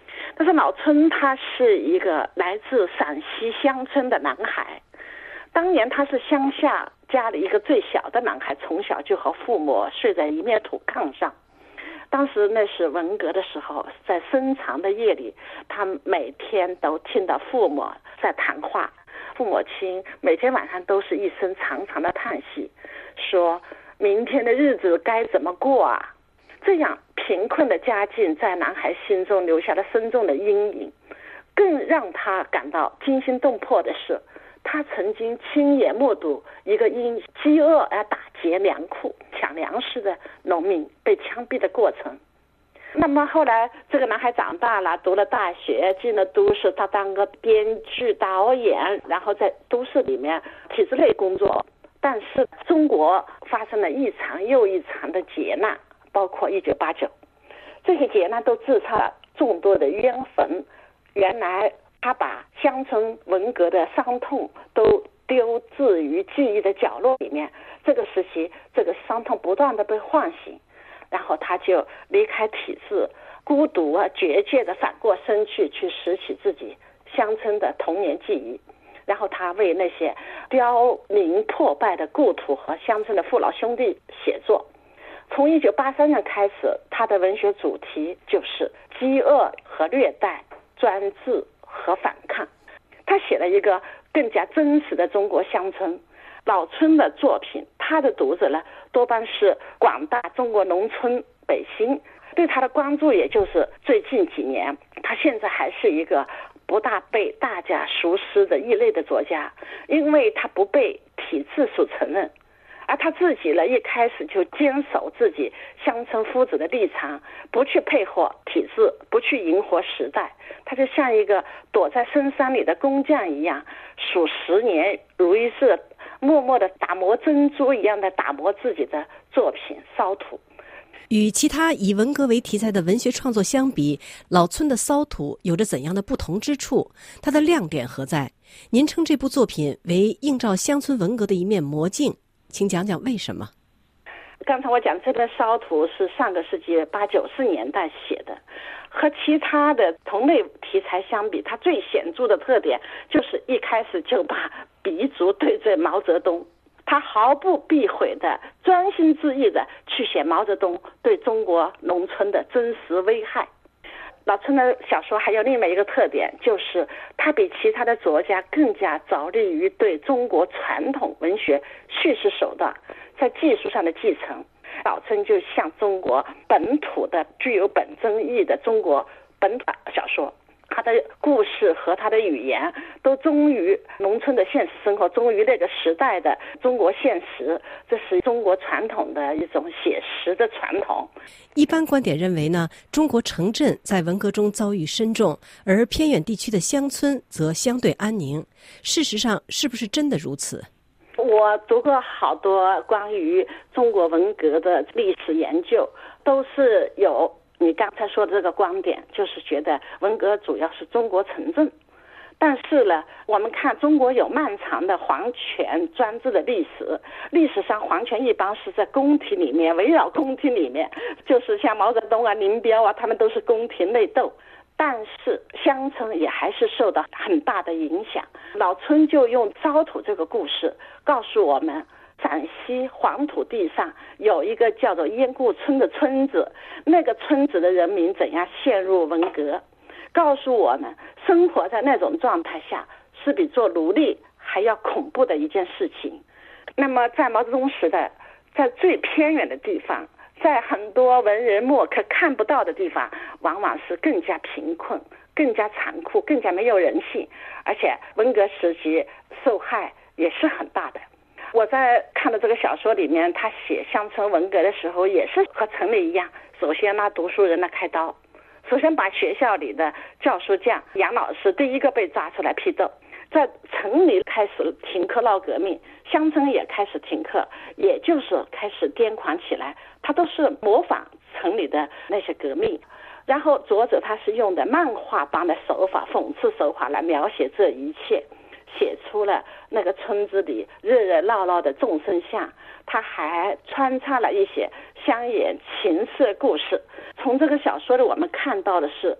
但是老春他是一个来自陕西乡村的男孩，当年他是乡下家里一个最小的男孩，从小就和父母睡在一面土炕上。当时那是文革的时候，在深长的夜里，他每天都听到父母在谈话，父母亲每天晚上都是一声长长的叹息，说明天的日子该怎么过啊。这样贫困的家境在男孩心中留下了深重的阴影。更让他感到惊心动魄的是，他曾经亲眼目睹一个因饥饿而打劫粮库抢粮食的农民被枪毙的过程。那么后来这个男孩长大了，读了大学，进了都市，他当个编剧导演，然后在都市里面体制内工作。但是中国发生了一场又一场的劫难，包括1989，这些劫难都制造了众多的冤魂。原来他把乡村文革的伤痛都丢置于记忆的角落里面，这个时期这个伤痛不断的被唤醒，然后他就离开体制，孤独绝界的反过身去拾起自己乡村的童年记忆。然后他为那些凋零破败的故土和乡村的父老兄弟写作。从1983年开始，他的文学主题就是饥饿和虐待，专制和反抗。他写了一个更加真实的中国乡村。老春的作品，他的读者呢多半是广大中国农村百姓，对他的关注也就是最近几年。他现在还是一个不大被大家熟知的异类的作家，因为他不被体制所承认，而他自己呢一开始就坚守自己乡村夫子的立场，不去配合体制，不去迎合时代。他就像一个躲在深山里的工匠一样，数10年如一日，默默的打磨珍珠一样的打磨自己的作品骚土。 与其他以文革为题材的文学创作相比，老春的骚土有着怎样的不同之处？它的亮点何在？您称这部作品为映照乡村文革的一面魔镜，请讲讲为什么？ 刚才我讲这本骚土是上个世纪80、90年代写的，和其他的同类题材相比，它最显著的特点就是一开始就把鼻祖对准毛泽东，他毫不避讳的专心致意的去写毛泽东对中国农村的真实危害。老春的小说还有另外一个特点，就是他比其他的作家更加着力于对中国传统文学叙事手段在技术上的继承。老春就像中国本土的具有本真意的中国本土小说，他的故事和他的语言都忠于农村的现实生活，忠于那个时代的中国现实，这是中国传统的一种写实的传统。 一般观点认为呢，中国城镇在文革中遭遇深重，而偏远地区的乡村则相对安宁。事实上，是不是真的如此？ 我读过好多关于中国文革的历史研究，都是有你刚才说的这个观点，就是觉得文革主要是中国城镇。但是呢，我们看中国有漫长的皇权专制的历史，历史上皇权一般是在宫廷里面，围绕宫廷里面，就是像毛泽东啊、林彪啊，他们都是宫廷内斗。但是乡村也还是受到很大的影响。老春就用骚土这个故事告诉我们，陕西黄土地上有一个叫做烟固村的村子，那个村子的人民怎样陷入文革，告诉我们生活在那种状态下是比做奴隶还要恐怖的一件事情。那么在毛泽东时代，在最偏远的地方，在很多文人墨客看不到的地方，往往是更加贫困、更加残酷、更加没有人性，而且文革时期受害也是很大的。我在看的这个小说里面，他写乡村文革的时候也是和城里一样，首先拿读书人来开刀，首先把学校里的教书匠杨老师第一个被抓出来批斗，在城里开始停课闹革命，乡村也开始停课，也就是开始癫狂起来，他都是模仿城里的那些革命。然后作者他是用的漫画般的手法、讽刺手法来描写这一切，写出了那个村子里热热闹闹的众生相。他还穿插了一些乡野情色故事。从这个小说里我们看到的是，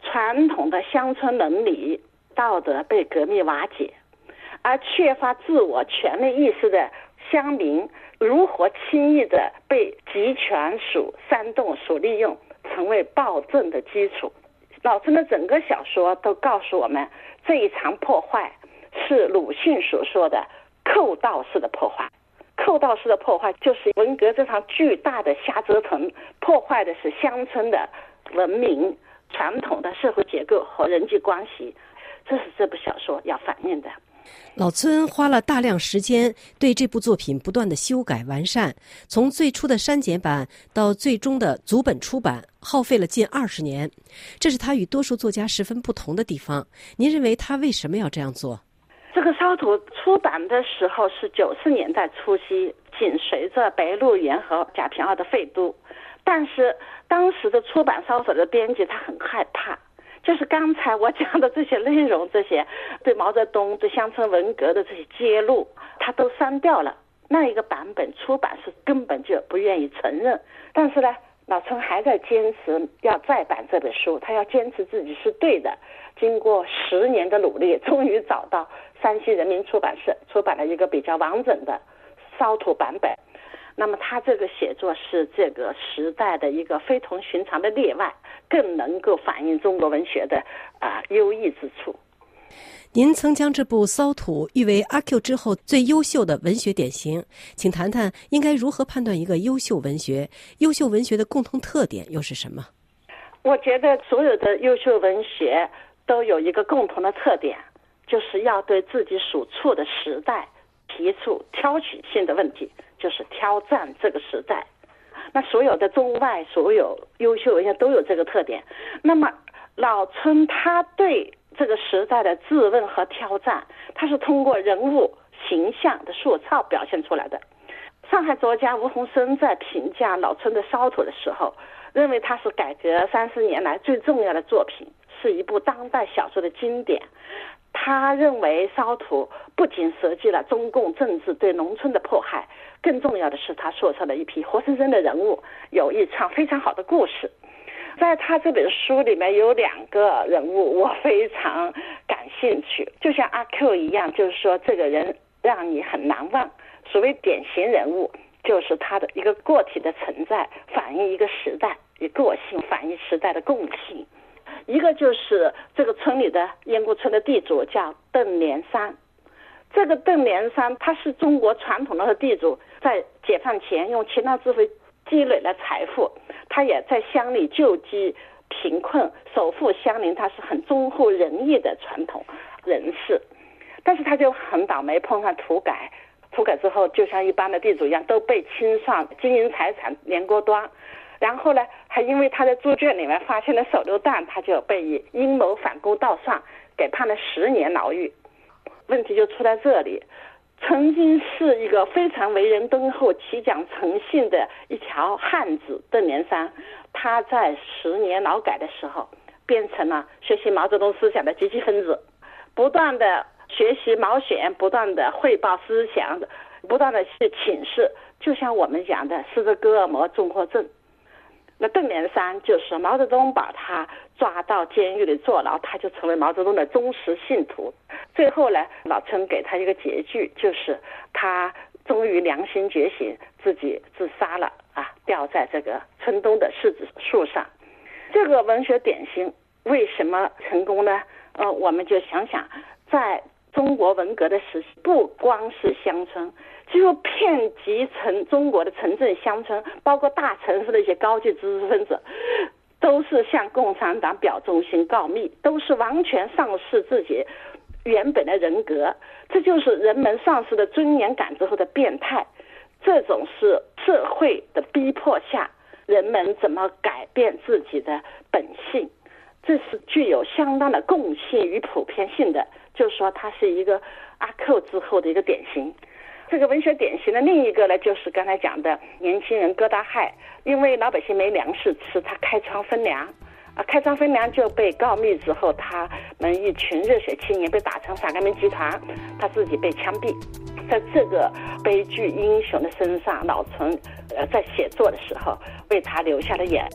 传统的乡村伦理道德被革命瓦解，而缺乏自我权利意识的乡民如何轻易的被集权属煽动所利用，成为暴政的基础。老村的整个小说都告诉我们，这一场破坏是鲁迅所说的寇盗式的破坏。寇盗式的破坏就是文革这场巨大的瞎折腾，破坏的是乡村的文明、传统的社会结构和人际关系，这是这部小说要反映的。 老村花了大量时间对这部作品不断的修改完善，从最初的删减版到最终的组本出版，耗费了近20年。这是他与多数作家十分不同的地方。您认为他为什么要这样做？ 这个烧土出版的时候是90年代初期，紧随着白鹿原和贾平凹的废都，但是当时的出版烧土的编辑他很害怕，就是刚才我讲的这些内容，这些对毛泽东、对乡村文革的这些揭露，他都删掉了。那一个版本出版是根本就不愿意承认，但是呢，老村还在坚持要再版这本书，他要坚持自己是对的。经过10年的努力，终于找到山西人民出版社出版了一个比较完整的烧土版本。那么他这个写作是这个时代的一个非同寻常的例外，更能够反映中国文学的优异之处。 您曾将这部《骚土》誉为阿 Q 之后最优秀的文学典型，请谈谈应该如何判断一个优秀文学？优秀文学的共同特点又是什么？ 我觉得所有的优秀文学都有一个共同的特点，就是要对自己所处的时代提出挑取性的问题，就是挑战这个时代。那所有的中外所有优秀文学都有这个特点。那么老村他对这个时代的质问和挑战，他是通过人物形象的塑造表现出来的。上海作家吴鸿生在评价老村的烧土的时候，认为它是改革30年来最重要的作品，是一部当代小说的经典。他认为烧土不仅涉及了中共政治对农村的迫害，更重要的是他塑造了一批活生生的人物，有一场非常好的故事。在他这本书里面有2个人物我非常感兴趣，就像阿 Q 一样，就是说这个人让你很难忘。所谓典型人物，就是他的一个个体的存在反映一个时代，以个性反映时代的共性。一个就是这个村里的燕谷村的地主叫邓连山。这个邓连山他是中国传统的地主，在解放前用勤劳智慧积累了财富，他也在乡里救济贫困，守护乡邻，他是很忠厚仁义的传统人士。但是他就很倒霉，碰上土改之后，就像一般的地主一样，都被清算金银财产连锅端。然后呢，还因为他在猪圈里面发现了手榴弹，他就被以阴谋反攻倒算给判了10年牢狱。问题就出在这里，曾经是一个非常为人敦厚、起讲诚信的一条汉子邓连山，他在10年劳改的时候，变成了学习毛泽东思想的积极分子，不断的学习毛选，不断的汇报思想，不断的去请示，就像我们讲的斯德哥尔摩综合症。那邓连山就是毛泽东把他抓到监狱里坐牢，他就成为毛泽东的忠实信徒。最后呢，老村给他一个结局，就是他终于良心觉醒，自己自杀了吊在这个村东的柿子树上。这个文学典型为什么成功呢？我们就想想，在中国文革的时期，不光是乡村，几乎遍及中国的城镇乡村，包括大城市的一些高级知识分子，都是向共产党表忠心告密，都是完全丧失自己原本的人格。这就是人们丧失了尊严感之后的变态。这种是社会的逼迫下人们怎么改变自己的本性，这是具有相当的共性与普遍性的，就是说它是一个阿 Q 之后的一个典型。这个文学典型的另一个呢，就是刚才讲的年轻人戈达亥，因为老百姓没粮食吃，他开仓分粮，开仓分粮就被告密之后，他们一群热血青年被打成反革命集团，他自己被枪毙。在这个悲剧英雄的身上，老村在写作的时候为他流下了眼泪。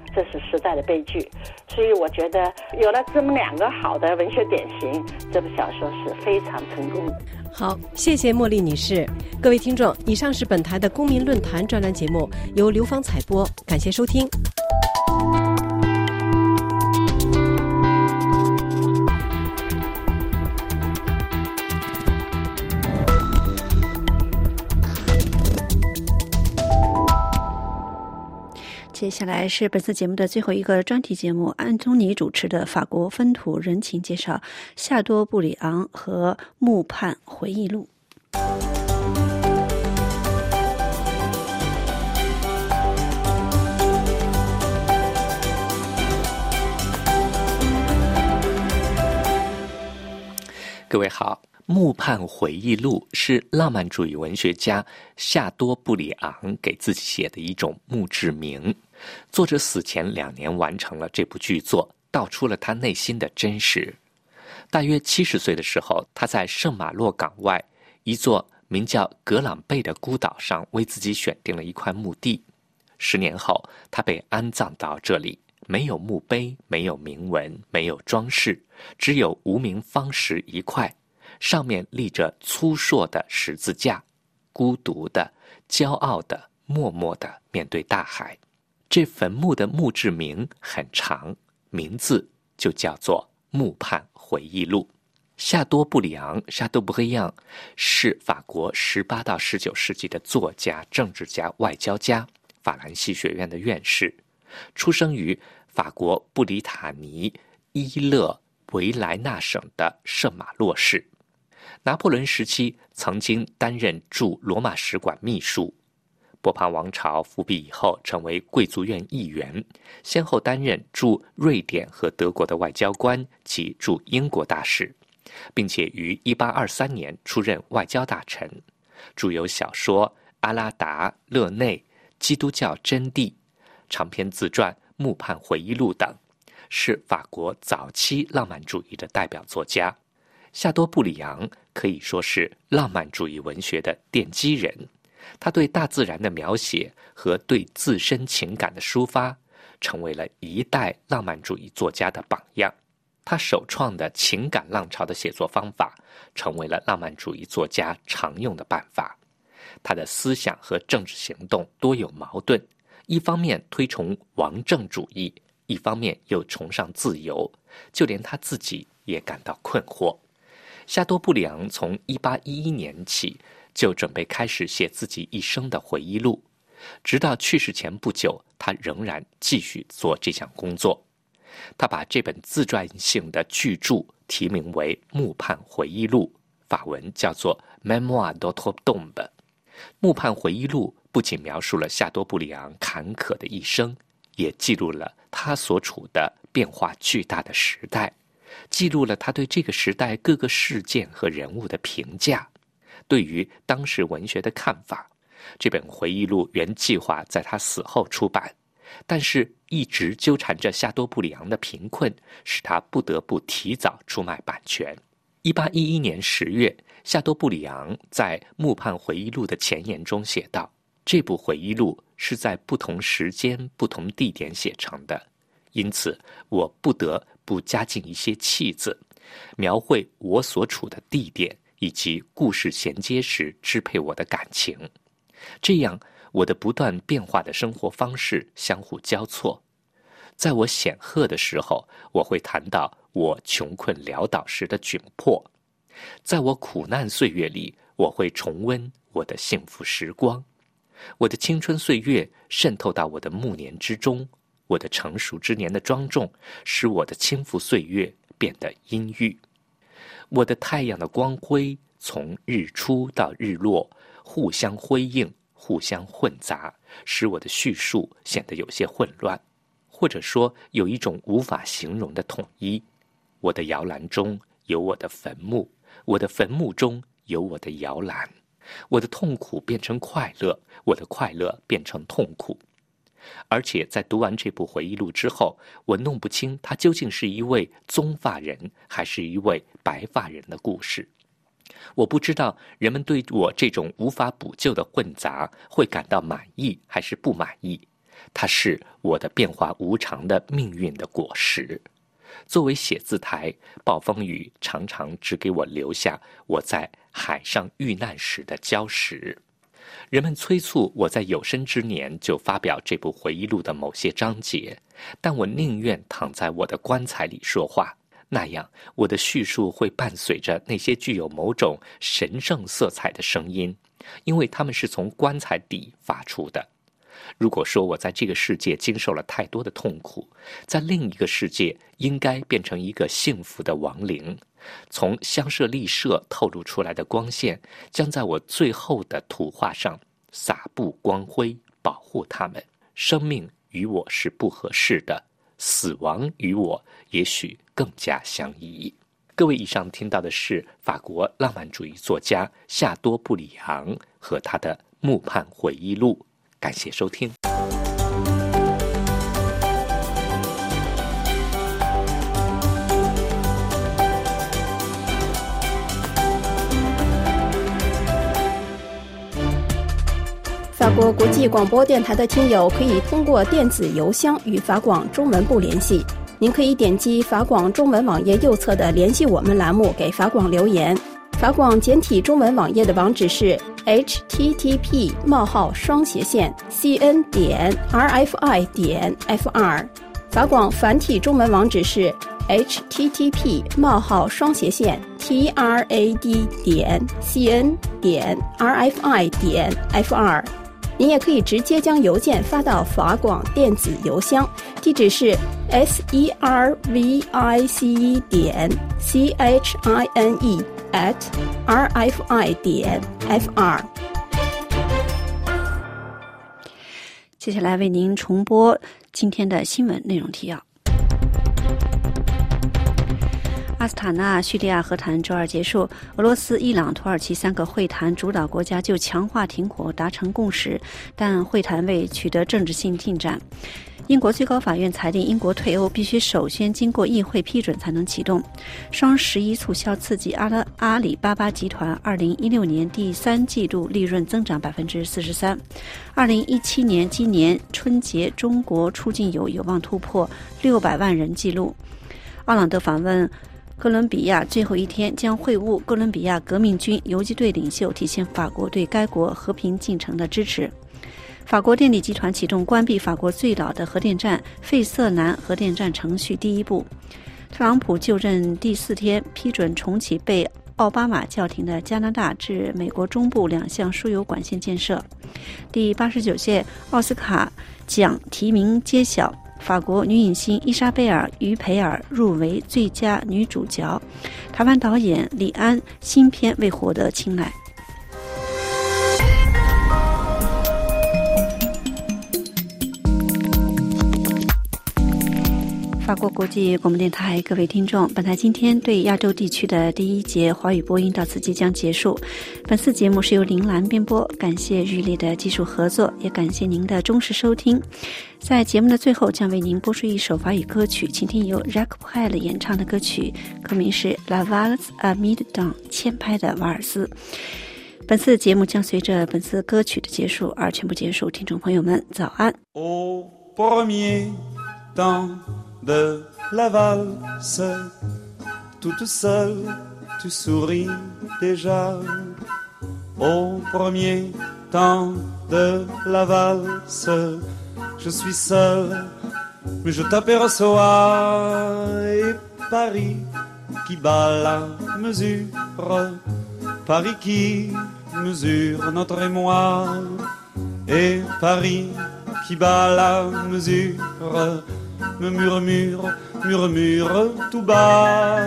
这是时代的悲剧。所以我觉得有了这么2个好的文学典型，这部小说是非常成功的。 好，谢谢茉莉女士。各位听众，以上是本台的公民论坛专栏节目，由刘芳采播，感谢收听。 接下来是本次节目的最后一个专题节目，安东尼主持的法国风土人情介绍，夏多布里昂和穆盼回忆录。 各位好，《穆盼回忆录》是浪漫主义文学家夏多布里昂给自己写的一种墓志铭。作者死前2年完成了这部巨作，道出了他内心的真实。大约70岁的时候，他在圣马洛港外一座名叫格朗贝的孤岛上为自己选定了一块墓地。10年后，他被安葬到这里，没有墓碑，没有铭文，没有装饰，只有无名方石一块，上面立着粗硕的十字架，孤独的、骄傲的、默默的面对大海。这坟墓的墓志铭很长，名字就叫做《穆盼回忆录》。夏多布里昂 Chateaubriand 是法国18到19世纪的作家、政治家、外交家，法兰西学院的院士，出生于法国布里塔尼伊勒维莱纳省的圣马洛市。拿破仑时期曾经担任驻罗马使馆秘书，波旁王朝复辟以后成为贵族院议员，先后担任驻瑞典和德国的外交官及驻英国大使，并且于1823年出任外交大臣，著有小说《阿拉达勒内》、《基督教真谛》、长篇自传《穆盼回忆录》等，是法国早期浪漫主义的代表作家。夏多布里昂可以说是浪漫主义文学的奠基人，他对大自然的描写和对自身情感的抒发，成为了一代浪漫主义作家的榜样。他首创的情感浪潮的写作方法，成为了浪漫主义作家常用的办法。他的思想和政治行动多有矛盾，一方面推崇王政主义，一方面又崇尚自由，就连他自己也感到困惑。夏多布里昂从1811年起就准备开始写自己一生的回忆录，直到去世前不久，他仍然继续做这项工作。他把这本自传性的巨著题名为《穆盼回忆录》，法文叫做 Mémoires d'Outre-Tombe。穆盼回忆录不仅描述了夏多布里昂坎坷的一生，也记录了他所处的变化巨大的时代，记录了他对这个时代各个事件和人物的评价，对于当时文学的看法。这本回忆录原计划在他死后出版，但是一直纠缠着夏多布里昂的贫困，使他不得不提早出卖版权。1811年10月，夏多布里昂在《穆盼回忆录》的前言中写道：这部回忆录是在不同时间、不同地点写成的，因此我不得不加进一些气字，描绘我所处的地点以及故事衔接时支配我的感情。这样，我的不断变化的生活方式相互交错。在我显赫的时候，我会谈到我穷困潦倒时的窘迫；在我苦难岁月里，我会重温我的幸福时光。我的青春岁月渗透到我的暮年之中，我的成熟之年的庄重使我的轻浮岁月变得阴郁。我的太阳的光辉从日出到日落，互相辉映，互相混杂，使我的叙述显得有些混乱，或者说有一种无法形容的统一。我的摇篮中有我的坟墓，我的坟墓中有我的摇篮。我的痛苦变成快乐，我的快乐变成痛苦。而且在读完这部回忆录之后，我弄不清他究竟是一位棕发人还是一位白发人的故事。我不知道人们对我这种无法补救的混杂会感到满意还是不满意， 它是我的变化无常的命运的果实。作为写字台，暴风雨常常只给我留下我在海上遇难时的礁石。人们催促我在有生之年就发表这部回忆录的某些章节，但我宁愿躺在我的棺材里说话，那样我的叙述会伴随着那些具有某种神圣色彩的声音，因为它们是从棺材底发出的。如果说我在这个世界经受了太多的痛苦，在另一个世界应该变成一个幸福的亡灵，从香舍利舍透露出来的光线将在我最后的图画上洒布光辉，保护他们。生命与我是不合适的，死亡与我也许更加相宜。各位，以上听到的是法国浪漫主义作家夏多布里昂和他的木畔回忆录。感谢收听。 法国国际广播电台的听友可以通过电子邮箱与法广中文部联系。您可以点击法广中文网页右侧的联系我们栏目给法广留言。法广简体中文网页的网址是 http://cn.rfi.fr。法广繁体中文网址是 http://trad.cn.rfi.fr。您也可以直接将邮件发到法广电子邮箱，地址是 service@rfi.fr。 接下来为您重播今天的新闻内容提要。阿斯塔纳叙利亚和谈周二结束，俄罗斯、伊朗、土耳其3个会谈主导国家就强化停火达成共识，但会谈未取得政治性进展。英国最高法院裁定，英国退欧必须首先经过议会批准才能启动。双11促销刺激阿里巴巴集团2016年第3季度利润增长43%。2017年今年春节，中国出境游有望突破600万人纪录。奥朗德访问哥伦比亚最后一天将会晤哥伦比亚革命军游击队领袖，体现法国对该国和平进程的支持。法国电力集团启动关闭法国最老的核电站费瑟南核电站程序第一步。特朗普就任第4天批准重启被奥巴马叫停的加拿大至美国中部2项输油管线建设。第89届奥斯卡奖提名揭晓，法国女影星伊莎贝尔·于培尔入围最佳女主角，台湾导演李安新片未获得青睐。法国国际广播电台，各位听众，本台今天对亚洲地区的第1节华语播音到此即将结束。本次节目是由林兰编播，感谢日丽的技术合作，也感谢您的忠实收听。在节目的最后，将为您播出一首法语歌曲，请听由 Jacques Brel 演唱的歌曲，歌名是 La Valse à Mi-temps 欠拍的瓦尔斯。本次节目将随着本次歌曲的结束而全部结束。听众朋友们，早安。 Au premier temps de la valse, toute seule, tu souris déjà. Au premier temps de la valse, je suis seul, mais je t'aperçois. Et Paris qui bat la mesure, Paris qui mesure notre émoi. Et Paris qui bat la mesure me murmure tout bas.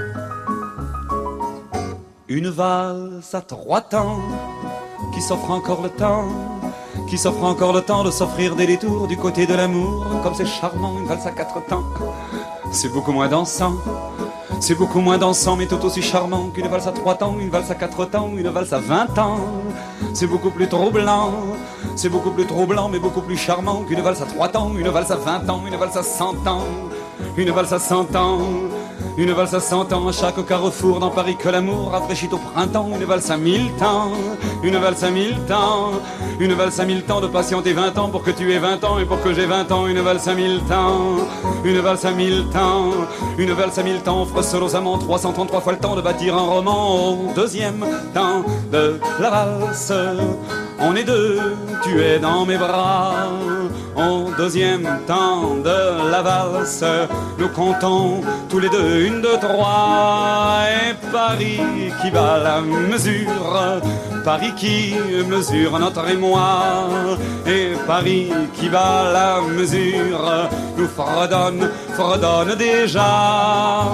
Une valse à 3 temps qui s'offre encore le temps, qui s'offre encore le temps de s'offrir des détours du côté de l'amour. Comme c'est charmant, une valse à 4 temps, c'est beaucoup moins dansant. C'est beaucoup moins dansant mais tout aussi charmant qu'une valse à 3 temps, une valse à 4 temps, une valse à 20 ans. C'est beaucoup plus troublant, c'est beaucoup plus troublant mais beaucoup plus charmant qu'une valse à 3 temps, une valse à 20 ans, une valse à 100 ans, une valse à 100 ans. Une valse à 100 ans, à chaque carrefour dans Paris que l'amour rafraîchit au printemps. Une valse à 1000 temps, une valse à 1000 temps, une valse à 1000 temps de patienter 20 ans pour que tu aies 20 ans et pour que j'ai 20 ans. Une valse à 1000 temps, une valse à 1000 temps, une valse à 1000 temps offre seul aux amants 333 fois le temps de bâtir un roman. Au deuxième temps de la valse, on est deux, tu es dans mes bras. Au deuxième temps de la valse, nous comptons tous les deux 1, 2, 3. Et Paris qui bat la mesure, Paris qui mesure notre émoi. Et Paris qui bat la mesure, nous fredonne déjà.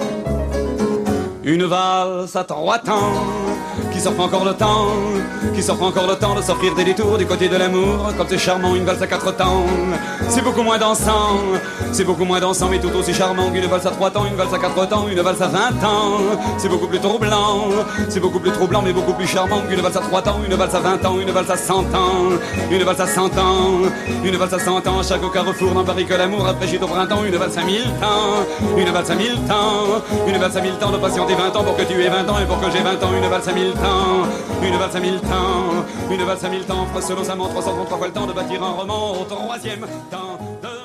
Une valse à 3 temps, qui s'offre encore le temps, qui s'offre encore le temps de s'offrir des détours du côté de l'amour. Comme c'est charmant, une valse à 4 temps, c'est beaucoup moins dansant, c'est beaucoup moins dansant, mais tout aussi charmant qu'une valse à 3 temps, une valse à 4 temps, une valse à 20 ans. C'est beaucoup plus troublant, c'est beaucoup plus troublant, mais beaucoup plus charmant qu'une valse à 3 temps, une valse à 20 ans, une valse à 100 ans, une valse à 100 ans, une valse à 100 ans. À chaque carrefour dans Paris que l'amour rafraîchit au printemps. Une valse à 1000 temps, une valse à 1000 temps, une valse à 1000 temps de patienter 20 ans pour que tu aies 20 ans et pour que j'ai 20 ans. Une valse à 1000 temps, une valse à 1000 temps, une valse à 1000 temps offre seul aux amants 333 fois le temps de bâtir un roman. Au troisième temps de